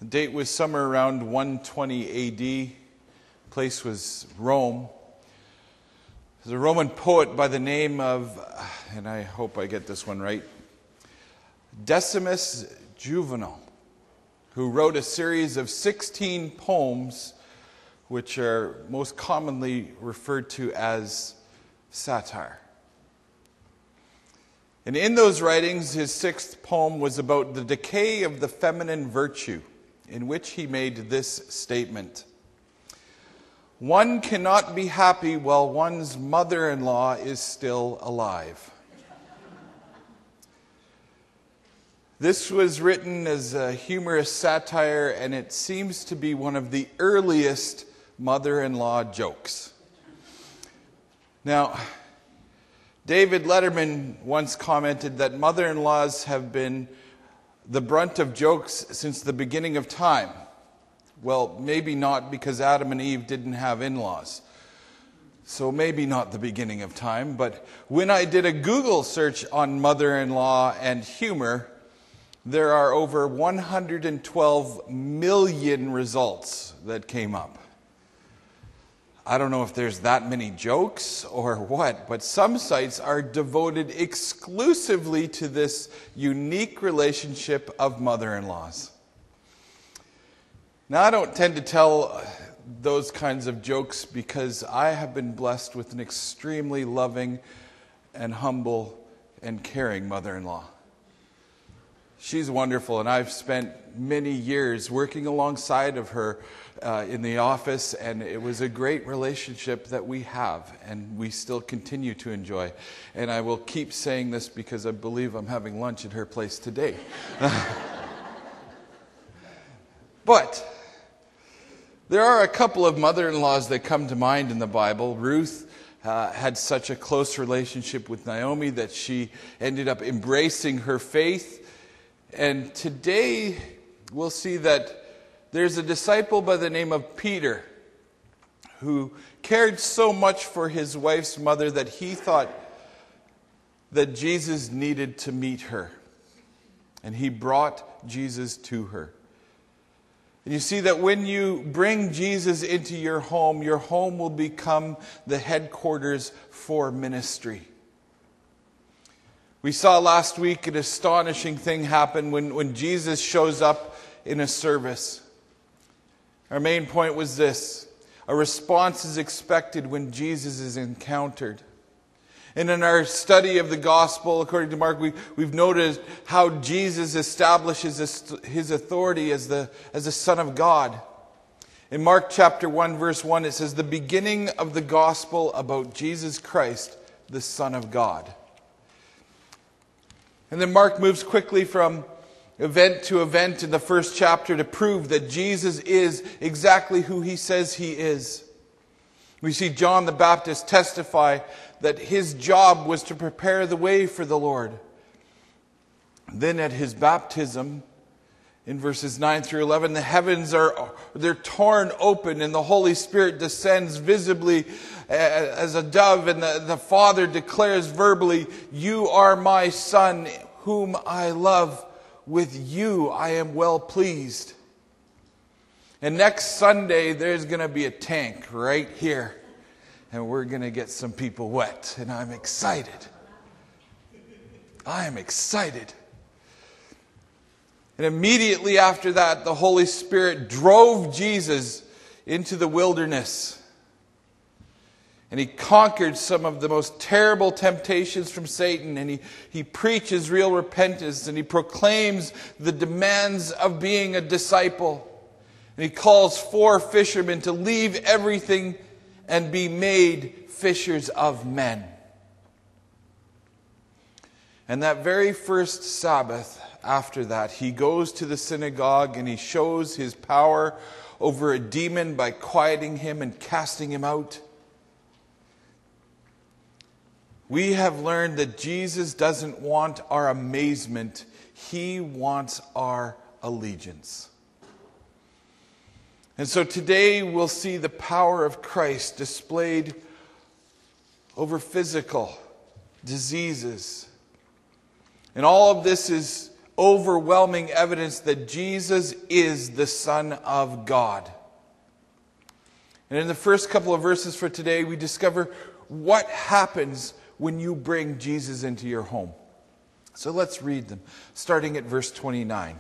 The date was somewhere around 120 AD. The place was Rome. There's a Roman poet by the name of, and I hope I get this one right, Decimus Juvenal, who wrote a series of 16 poems which are most commonly referred to as satire. And in those writings, his sixth poem was about the decay of the feminine virtue, in which he made this statement: "One cannot be happy while one's mother-in-law is still alive." This was written as a humorous satire, and it seems to be one of the earliest mother-in-law jokes. Now, David Letterman once commented that mother-in-laws have been the brunt of jokes since the beginning of time. Well, maybe not, because Adam and Eve didn't have in-laws. So maybe not the beginning of time, but when I did a Google search on mother-in-law and humor, there are over 112 million results that came up. I don't know if there's that many jokes or what, but some sites are devoted exclusively to this unique relationship of mother-in-laws. Now, I don't tend to tell those kinds of jokes because I have been blessed with an extremely loving and humble and caring mother-in-law. She's wonderful, and I've spent many years working alongside of her in the office, and it was a great relationship that we have, and we still continue to enjoy. And I will keep saying this because I believe I'm having lunch at her place today. But there are a couple of mother-in-laws that come to mind in the Bible. Ruth had such a close relationship with Naomi that she ended up embracing her faith. And today we'll see that there's a disciple by the name of Peter who cared so much for his wife's mother that he thought that Jesus needed to meet her. And he brought Jesus to her. And you see that when you bring Jesus into your home will become the headquarters for ministry. We saw last week an astonishing thing happen when Jesus shows up in a service. Our main point was this: a response is expected when Jesus is encountered. And in our study of the gospel, according to Mark, we've noticed how Jesus establishes his authority as the Son of God. In Mark chapter 1, verse 1, it says, "The beginning of the gospel about Jesus Christ, the Son of God." And then Mark moves quickly from event to event in the first chapter to prove that Jesus is exactly who he says he is. We see John the Baptist testify that his job was to prepare the way for the Lord. Then at his baptism, in verses 9 through 11, the heavens they're torn open and the Holy Spirit descends visibly as a dove, and the Father declares verbally, "You are my Son, whom I love. With you I am well pleased." And next Sunday, there's going to be a tank right here, and we're going to get some people wet, and I'm excited. I am excited. And immediately after that, the Holy Spirit drove Jesus into the wilderness. And he conquered some of the most terrible temptations from Satan. And he preaches real repentance. And he proclaims the demands of being a disciple. And he calls 4 fishermen to leave everything and be made fishers of men. And that very first Sabbath after that, he goes to the synagogue and he shows his power over a demon by quieting him and casting him out. We have learned that Jesus doesn't want our amazement. He wants our allegiance. And so today we'll see the power of Christ displayed over physical diseases. And all of this is overwhelming evidence that Jesus is the Son of God. And in the first couple of verses for today, we discover what happens when you bring Jesus into your home. So let's read them, starting at verse 29.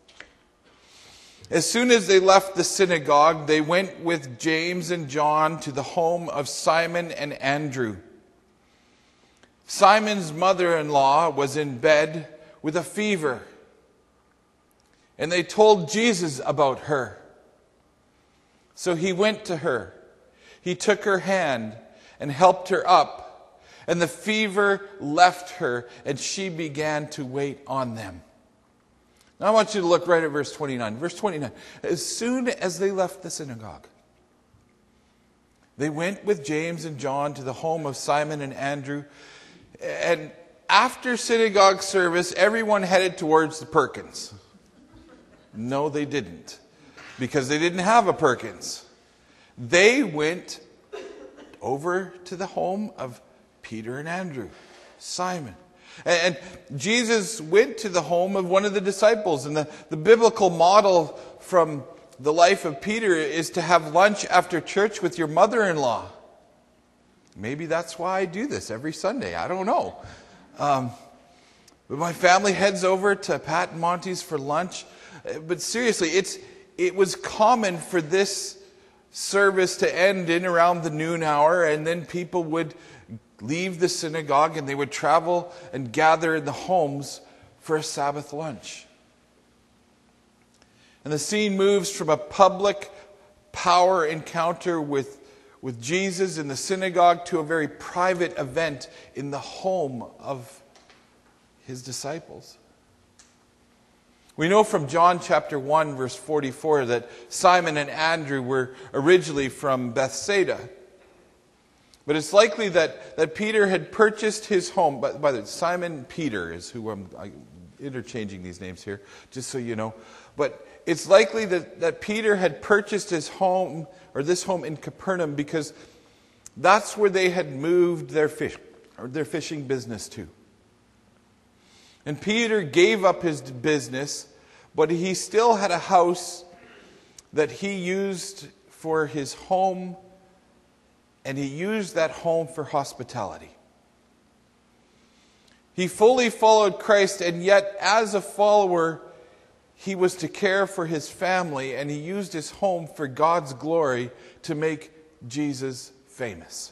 As soon as they left the synagogue, they went with James and John to the home of Simon and Andrew. Simon's mother-in-law was in bed with a fever, and they told Jesus about her. So he went to her. He took her hand and helped her up, and the fever left her, and she began to wait on them. Now I want you to look right at verse 29. Verse 29. As soon as they left the synagogue, they went with James and John to the home of Simon and Andrew. And after synagogue service, everyone headed towards the Perkins. No, they didn't, because they didn't have a Perkins. They went over to the home of Peter and Andrew, Simon. And Jesus went to the home of one of the disciples. And the biblical model from the life of Peter is to have lunch after church with your mother-in-law. Maybe that's why I do this every Sunday. I don't know. But my family heads over to Pat and Monty's for lunch. But seriously, it was common for this service to end in around the noon hour, and then people would leave the synagogue and they would travel and gather in the homes for a Sabbath lunch. And the scene moves from a public power encounter with Jesus in the synagogue to a very private event in the home of his disciples. We know from John chapter 1 verse 44 that Simon and Andrew were originally from Bethsaida. But it's likely that Peter had purchased his home. By the way, Simon Peter is who I'm interchanging these names here, just so you know. But it's likely that Peter had purchased his home, or this home in Capernaum, because that's where they had moved their fishing business to. And Peter gave up his business, but he still had a house that he used for his home, and he used that home for hospitality. He fully followed Christ, and yet as a follower, he was to care for his family, and he used his home for God's glory to make Jesus famous.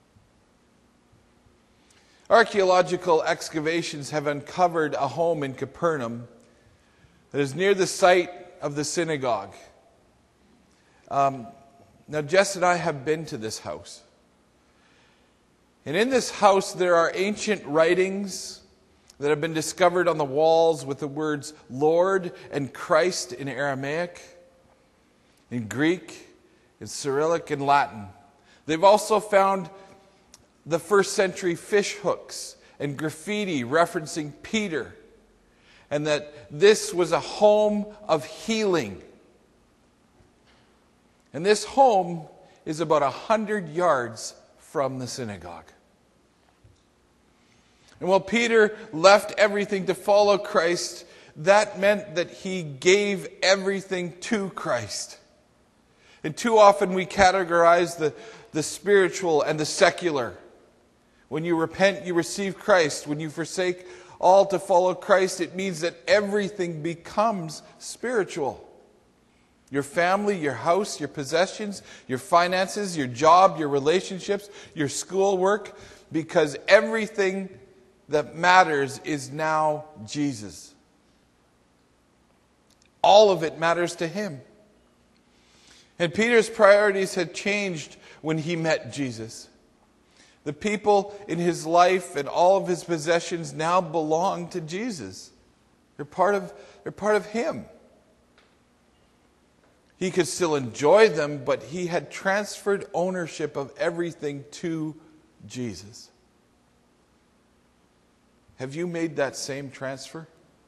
Archaeological excavations have uncovered a home in Capernaum that is near the site of the synagogue. Now, Jess and I have been to this house. And in this house, there are ancient writings that have been discovered on the walls with the words Lord and Christ in Aramaic, in Greek, in Cyrillic, and Latin. They've also found the first century fish hooks and graffiti referencing Peter, and that this was a home of healing. And this home is about 100 yards from the synagogue. And while Peter left everything to follow Christ, that meant that he gave everything to Christ. And too often we categorize the spiritual and the secular. When you repent, you receive Christ. When you forsake all to follow Christ, it means that everything becomes spiritual. Your family, your house, your possessions, your finances, your job, your relationships, your schoolwork, because everything that matters is now Jesus. All of it matters to him. And Peter's priorities had changed when he met Jesus. The people in his life and all of his possessions now belong to Jesus. They're part of him. He could still enjoy them, but he had transferred ownership of everything to Jesus. Have you made that same transfer?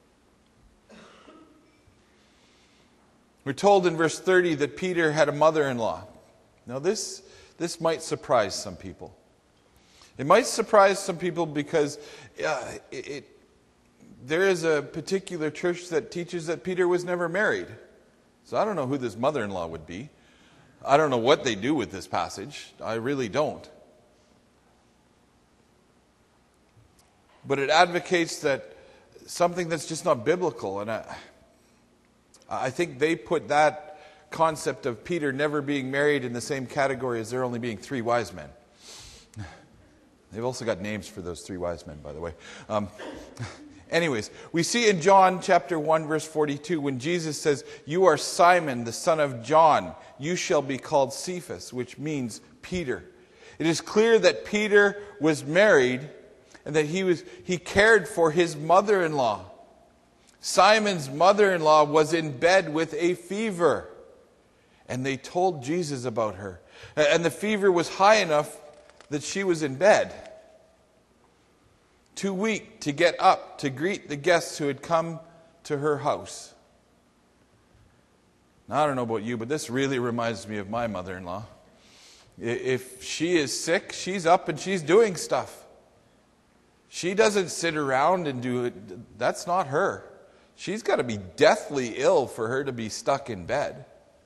We're told in verse 30 that Peter had a mother-in-law. Now this might surprise some people. It might surprise some people because there is a particular church that teaches that Peter was never married. So I don't know who this mother-in-law would be. I don't know what they do with this passage. I really don't. But it advocates that something that's just not biblical. And I think they put that concept of Peter never being married in the same category as there only being 3 wise men. They've also got names for those 3 wise men, by the way. Anyways, we see in John chapter 1, verse 42, when Jesus says, "You are Simon, the son of John. You shall be called Cephas," which means Peter. It is clear that Peter was married and that he cared for his mother-in-law. Simon's mother-in-law was in bed with a fever, and they told Jesus about her. And the fever was high enough that she was in bed, too weak to get up to greet the guests who had come to her house. Now, I don't know about you, but this really reminds me of my mother-in-law. If she is sick, she's up and she's doing stuff. She doesn't sit around and do it. That's not her. She's got to be deathly ill for her to be stuck in bed.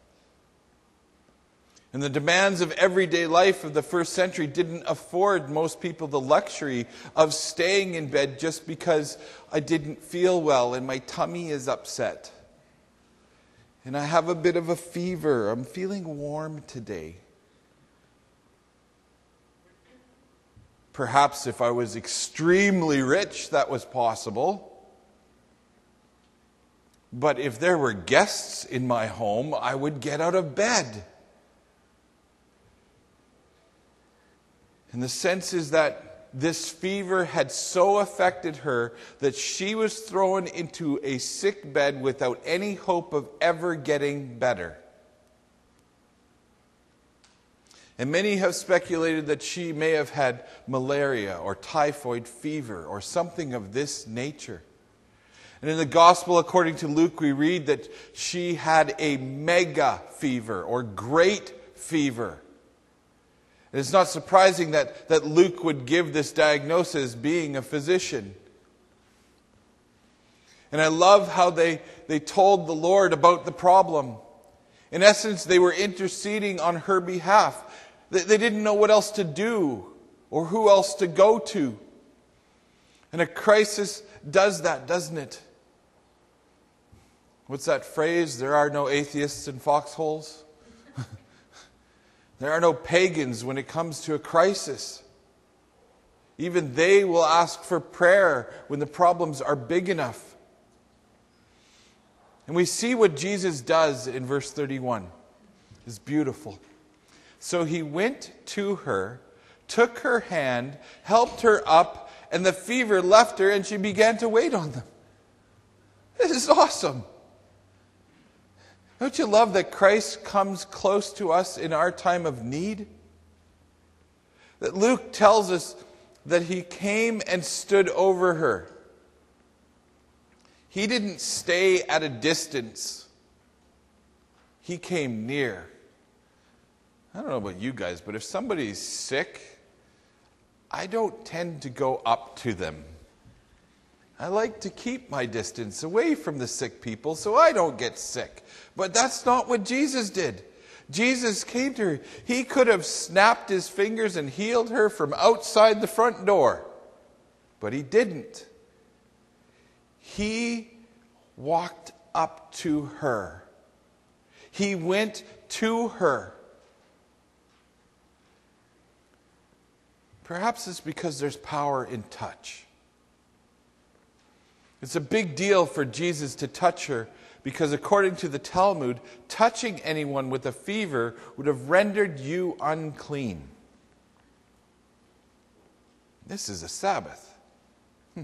And the demands of everyday life of the first century didn't afford most people the luxury of staying in bed just because I didn't feel well and my tummy is upset. And I have a bit of a fever. I'm feeling warm today. Perhaps if I was extremely rich, that was possible. But if there were guests in my home, I would get out of bed. And the sense is that this fever had so affected her that she was thrown into a sick bed without any hope of ever getting better. And many have speculated that she may have had malaria or typhoid fever or something of this nature. And in the Gospel according to Luke, we read that she had a mega fever or great fever. And it's not surprising that Luke would give this diagnosis, being a physician. And I love how they told the Lord about the problem. In essence, they were interceding on her behalf. They didn't know what else to do or who else to go to. And a crisis does that, doesn't it? What's that phrase? There are no atheists in foxholes. There are no pagans when it comes to a crisis. Even they will ask for prayer when the problems are big enough. And we see what Jesus does in verse 31. It's beautiful. So he went to her, took her hand, helped her up, and the fever left her, and she began to wait on them. This is awesome. Don't you love that Christ comes close to us in our time of need? That Luke tells us that he came and stood over her. He didn't stay at a distance. He came near. I don't know about you guys, but if somebody's sick, I don't tend to go up to them. I like to keep my distance away from the sick people so I don't get sick. But that's not what Jesus did. Jesus came to her. He could have snapped his fingers and healed her from outside the front door. But he didn't. He walked up to her. He went to her. Perhaps it's because there's power in touch. It's a big deal for Jesus to touch her because according to the Talmud, touching anyone with a fever would have rendered you unclean. This is a Sabbath. But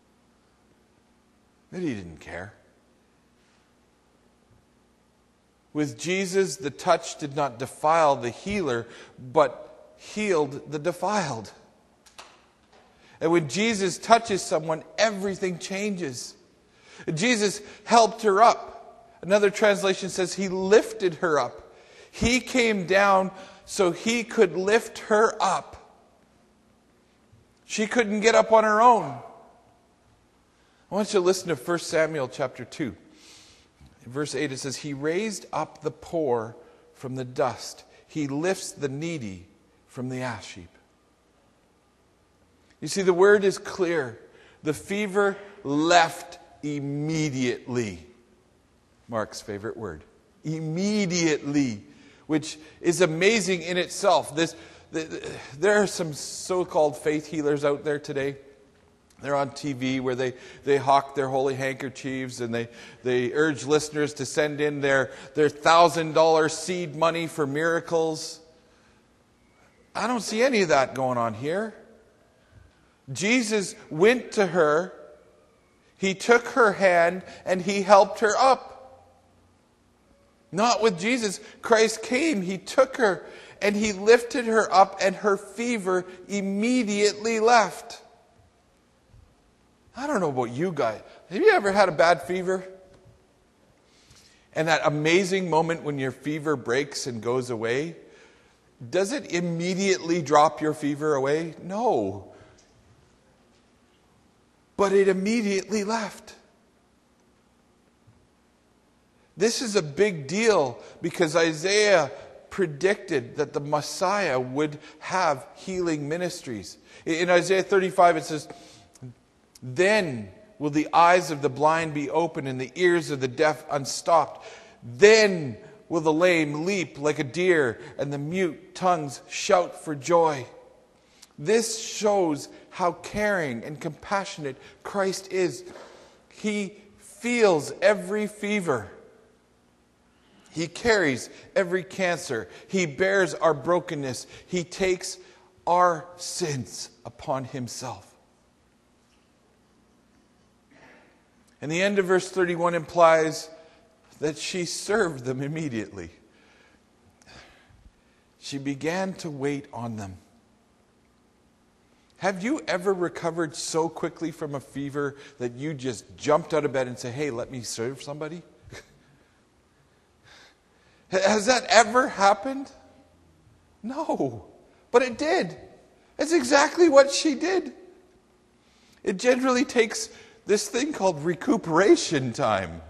he didn't care. With Jesus, the touch did not defile the healer, but healed the defiled. And when Jesus touches someone, everything changes. Jesus helped her up. Another translation says he lifted her up. He came down so he could lift her up. She couldn't get up on her own. I want you to listen to 1 Samuel chapter 2. In verse 8 it says, He raised up the poor from the dust. He lifts the needy from the ash heap. You see, the word is clear. The fever left immediately. Mark's favorite word. Immediately. Which is amazing in itself. There are some so-called faith healers out there today. They're on TV where they hawk their holy handkerchiefs and they urge listeners to send in their $1,000 seed money for miracles. I don't see any of that going on here. Jesus went to her, He took her hand, and He helped her up. Not with Jesus. Christ came, He took her, and He lifted her up, and her fever immediately left. I don't know about you guys. Have you ever had a bad fever? And that amazing moment when your fever breaks and goes away, does it immediately drop your fever away? No. But it immediately left. This is a big deal because Isaiah predicted that the Messiah would have healing ministries. In Isaiah 35 it says, Then will the eyes of the blind be opened and the ears of the deaf unstopped. Then will the lame leap like a deer and the mute tongues shout for joy. This shows how caring and compassionate Christ is. He feels every fever. He carries every cancer. He bears our brokenness. He takes our sins upon Himself. And the end of verse 31 implies that she served them immediately. She began to wait on them. Have you ever recovered so quickly from a fever that you just jumped out of bed and said, hey, let me serve somebody? Has that ever happened? No, but it did. It's exactly what she did. It generally takes this thing called recuperation time.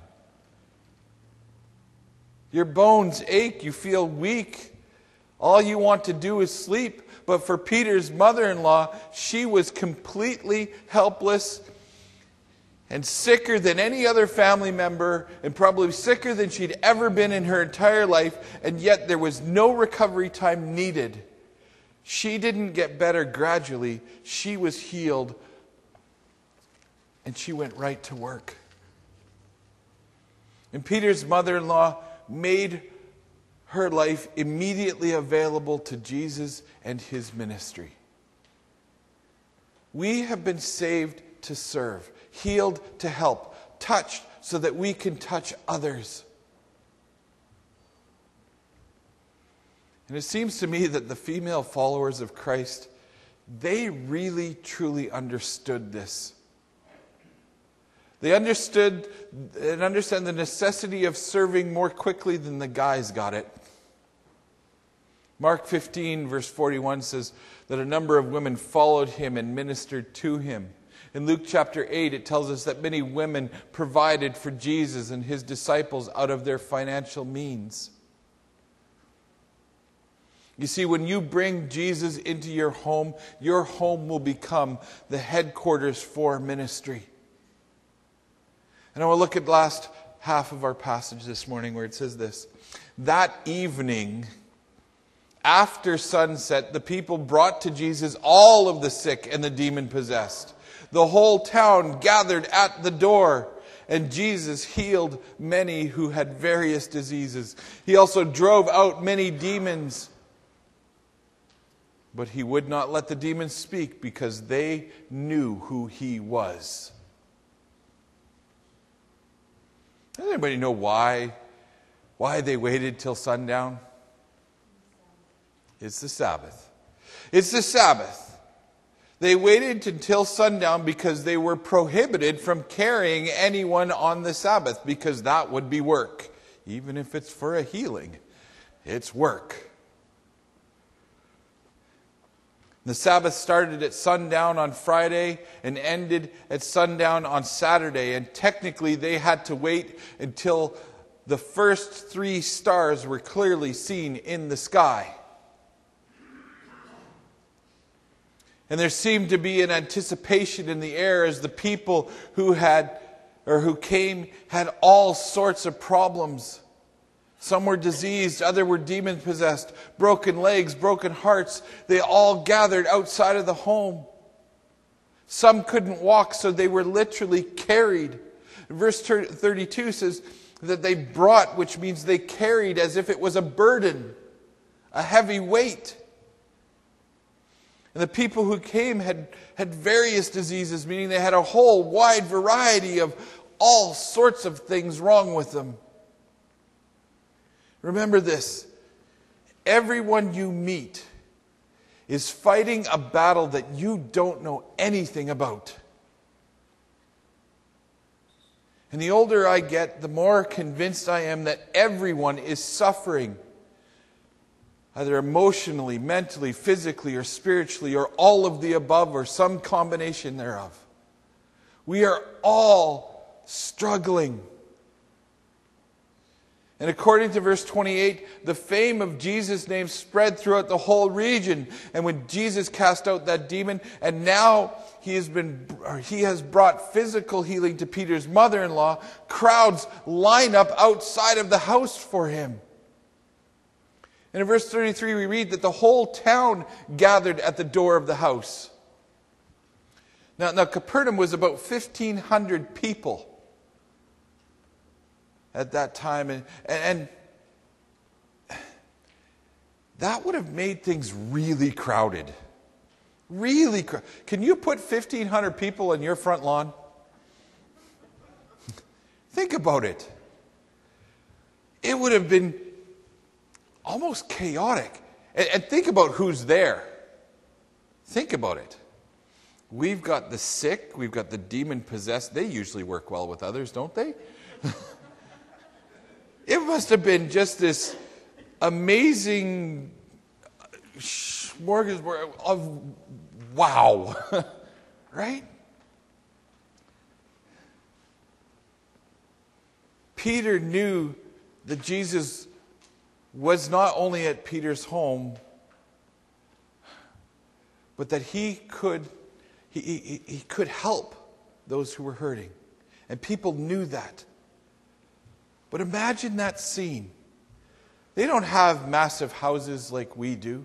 Your bones ache, you feel weak. All you want to do is sleep. But for Peter's mother-in-law, she was completely helpless and sicker than any other family member, and probably sicker than she'd ever been in her entire life, and yet there was no recovery time needed. She didn't get better gradually. She was healed, and she went right to work. And Peter's mother-in-law made her life immediately available to Jesus and His ministry. We have been saved to serve, healed to help, touched so that we can touch others. And it seems to me that the female followers of Christ, they really truly understood this. They understood and understand the necessity of serving more quickly than the guys got it. Mark 15 verse 41 says that a number of women followed Him and ministered to Him. In Luke chapter 8 it tells us that many women provided for Jesus and His disciples out of their financial means. You see, when you bring Jesus into your home will become the headquarters for ministry. And I will look at the last half of our passage this morning where it says this. That evening, after sunset, the people brought to Jesus all of the sick and the demon-possessed. The whole town gathered at the door, and Jesus healed many who had various diseases. He also drove out many demons, but He would not let the demons speak because they knew who He was. Does anybody know why they waited till sundown? It's the Sabbath. It's the Sabbath. They waited until sundown because they were prohibited from carrying anyone on the Sabbath because that would be work. Even if it's for a healing, it's work. The Sabbath started at sundown on Friday and ended at sundown on Saturday. And technically, they had to wait until the first 3 stars were clearly seen in the sky. And there seemed to be an anticipation in the air as the people who came had all sorts of problems. Some were diseased, others were demon-possessed, broken legs, broken hearts. They all gathered outside of the home. Some couldn't walk, so they were literally carried. Verse 32 says that they brought, which means they carried as if it was a burden, a heavy weight. And the people who came had various diseases, meaning they had a whole wide variety of all sorts of things wrong with them. Remember this, everyone you meet is fighting a battle that you don't know anything about. And the older I get, the more convinced I am that everyone is suffering, either emotionally, mentally, physically, or spiritually, or all of the above, or some combination thereof. We are all struggling. And according to verse 28, the fame of Jesus' name spread throughout the whole region. And when Jesus cast out that demon, and now he has brought physical healing to Peter's mother-in-law, crowds line up outside of the house for him. And in verse 33 we read that the whole town gathered at the door of the house. Now Capernaum was about 1,500 people at that time, and that would have made things really crowded. Really crowded. Can you put 1,500 people on your front lawn? Think about it. It would have been almost chaotic. And think about who's there. Think about it. We've got the sick, we've got the demon-possessed. They usually work well with others, don't they? It must have been just this amazing smorgasbord of wow, right? Peter knew that Jesus was not only at Peter's home, but that he could help those who were hurting. And people knew that. But imagine that scene. They don't have massive houses like we do.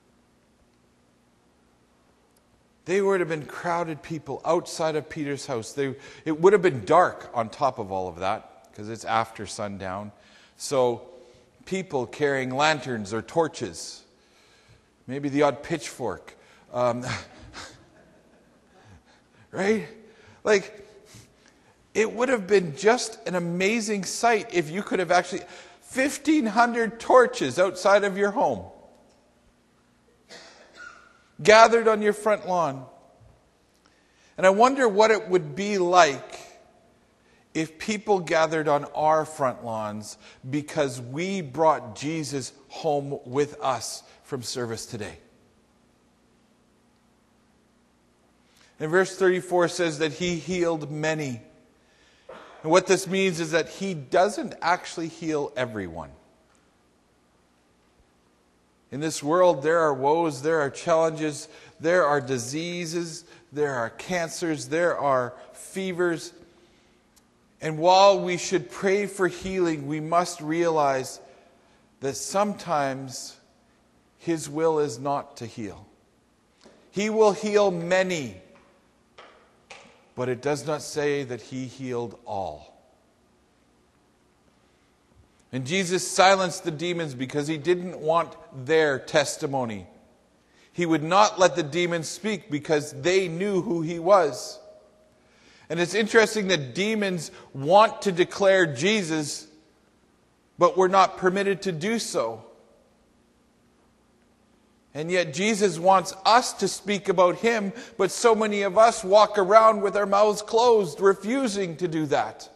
They would have been crowded people outside of Peter's house. It would have been dark on top of all of that, because it's after sundown. So people carrying lanterns or torches, maybe the odd pitchfork. Right? Like, it would have been just an amazing sight if you could have actually 1,500 torches outside of your home, gathered on your front lawn. And I wonder what it would be like if people gathered on our front lawns because we brought Jesus home with us from service today. And verse 34 says that he healed many. And what this means is that he doesn't actually heal everyone. In this world, there are woes, there are challenges, there are diseases, there are cancers, there are fevers. And while we should pray for healing, we must realize that sometimes his will is not to heal. He will heal many, but it does not say that he healed all. And Jesus silenced the demons because he didn't want their testimony. He would not let the demons speak because they knew who he was. And it's interesting that demons want to declare Jesus, but were not permitted to do so. And yet Jesus wants us to speak about him, but so many of us walk around with our mouths closed, refusing to do that.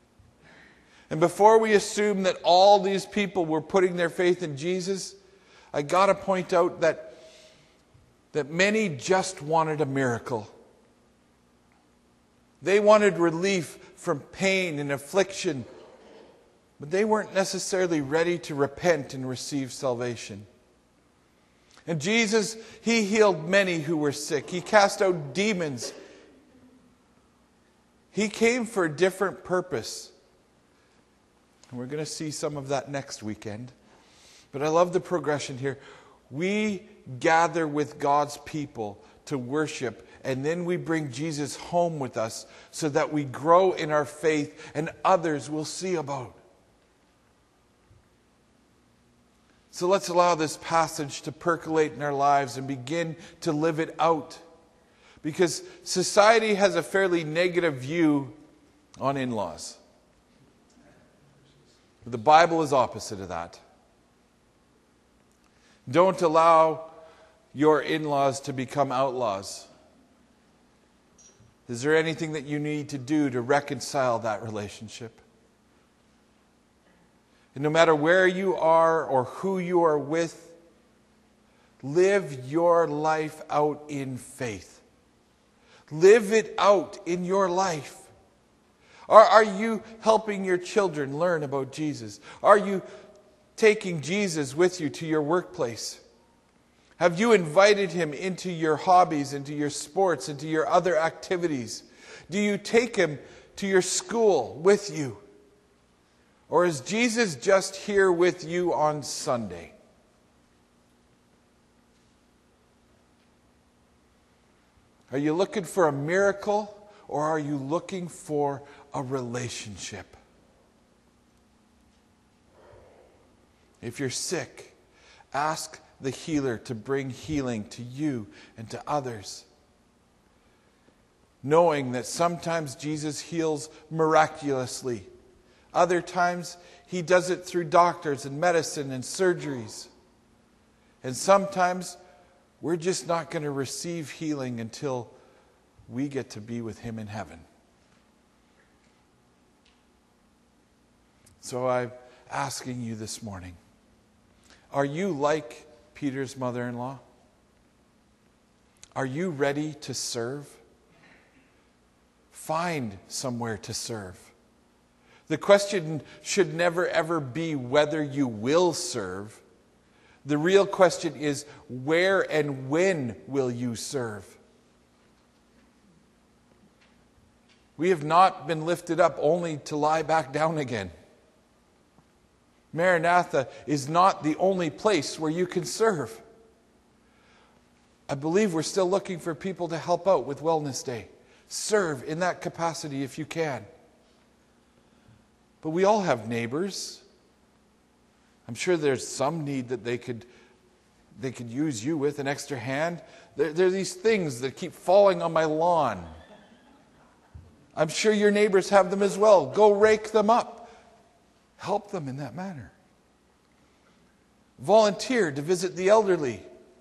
And before we assume that all these people were putting their faith in Jesus, I got to point out that many just wanted a miracle. They wanted relief from pain and affliction, but they weren't necessarily ready to repent and receive salvation. And Jesus, He healed many who were sick. He cast out demons. He came for a different purpose. And we're going to see some of that next weekend. But I love the progression here. We gather with God's people to worship, and then we bring Jesus home with us so that we grow in our faith and others will see about. So let's allow this passage to percolate in our lives and begin to live it out. Because society has a fairly negative view on in-laws. But the Bible is opposite of that. Don't allow your in-laws to become outlaws. Is there anything that you need to do to reconcile that relationship? And no matter where you are or who you are with, live your life out in faith. Live it out in your life. Are you helping your children learn about Jesus? Are you taking Jesus with you to your workplace? Have you invited Him into your hobbies, into your sports, into your other activities? Do you take Him to your school with you? Or is Jesus just here with you on Sunday? Are you looking for a miracle, or are you looking for a relationship? If you're sick, ask the healer to bring healing to you and to others. Knowing that sometimes Jesus heals miraculously. Other times, He does it through doctors and medicine and surgeries. And sometimes, we're just not going to receive healing until we get to be with Him in heaven. So I'm asking you this morning, are you like Peter's mother-in-law? Are you ready to serve? Find somewhere to serve. The question should never ever be whether you will serve. The real question is, where and when will you serve? We have not been lifted up only to lie back down again. Maranatha is not the only place where you can serve. I believe we're still looking for people to help out with Wellness Day. Serve in that capacity if you can. But we all have neighbors. I'm sure there's some need that they could use you with, an extra hand. There are these things that keep falling on my lawn. I'm sure your neighbors have them as well. Go rake them up. Help them in that manner. Volunteer to visit the elderly.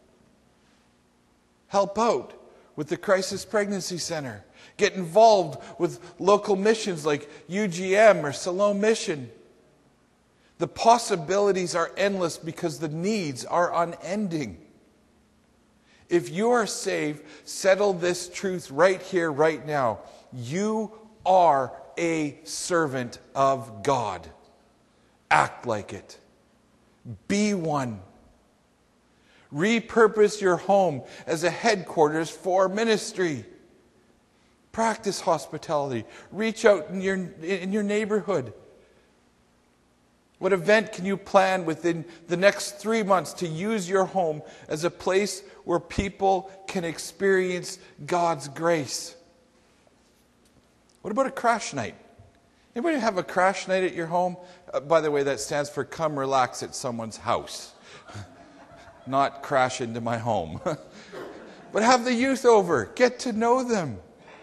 Help out with the Crisis Pregnancy Center. Get involved with local missions like UGM or Siloam Mission. The possibilities are endless because the needs are unending. If you are saved, settle this truth right here, right now. You are a servant of God. Act like it. Be one. Repurpose your home as a headquarters for ministry. Practice hospitality. Reach out in your neighborhood. What event can you plan within the next 3 months to use your home as a place where people can experience God's grace? What about a crash night? Anybody have a crash night at your home? By the way, that stands for come relax at someone's house. Not crash into my home. But have the youth over. Get to know them.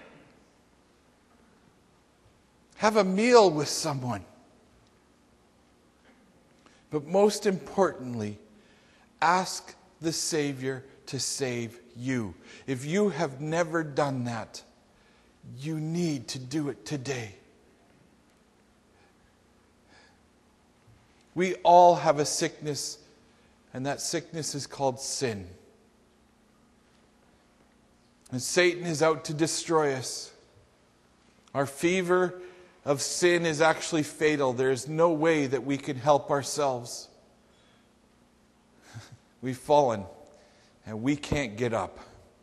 Have a meal with someone. But most importantly, ask the Savior to save you. If you have never done that, you need to do it today. We all have a sickness And that sickness is called sin. And Satan is out to destroy us. Our fever of sin is actually fatal. There is no way that we can help ourselves. We've fallen and we can't get up.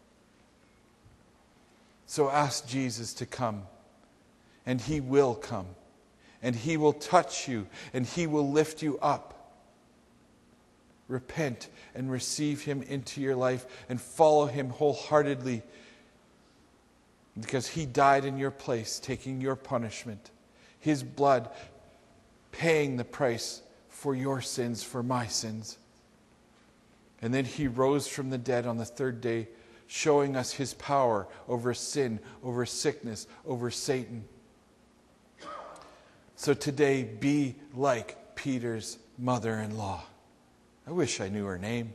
So ask Jesus to come, and He will come, and He will touch you, and He will lift you up. Repent and receive Him into your life and follow Him wholeheartedly, because He died in your place, taking your punishment. His blood paying the price for your sins, for my sins. And then He rose from the dead on the third day, showing us His power over sin, over sickness, over Satan. So today, be like Peter's mother-in-law. I wish I knew her name.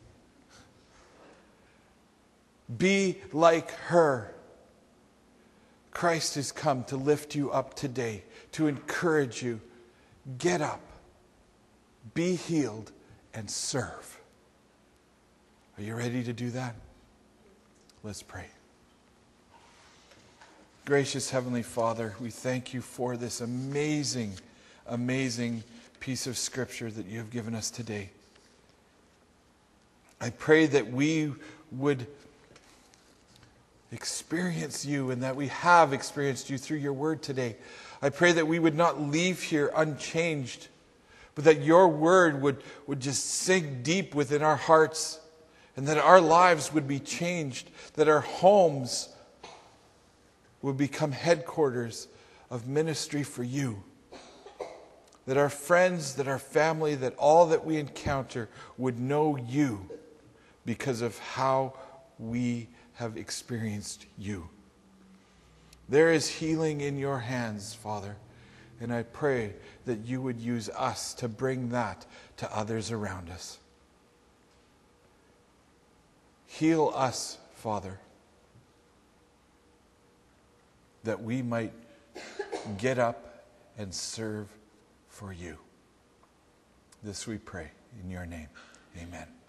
Be like her. Christ has come to lift you up today, to encourage you. Get up, be healed, and serve. Are you ready to do that? Let's pray. Gracious Heavenly Father, we thank you for this amazing, amazing piece of Scripture that you have given us today. I pray that we would experience you and that we have experienced you through your word today. I pray that we would not leave here unchanged, but that your word would just sink deep within our hearts, and that our lives would be changed, that our homes would become headquarters of ministry for you, that our friends, that our family, that all that we encounter would know you because of how we have experienced you. There is healing in your hands, Father, and I pray that you would use us to bring that to others around us. Heal us, Father, that we might get up and serve for you. This we pray in your name. Amen.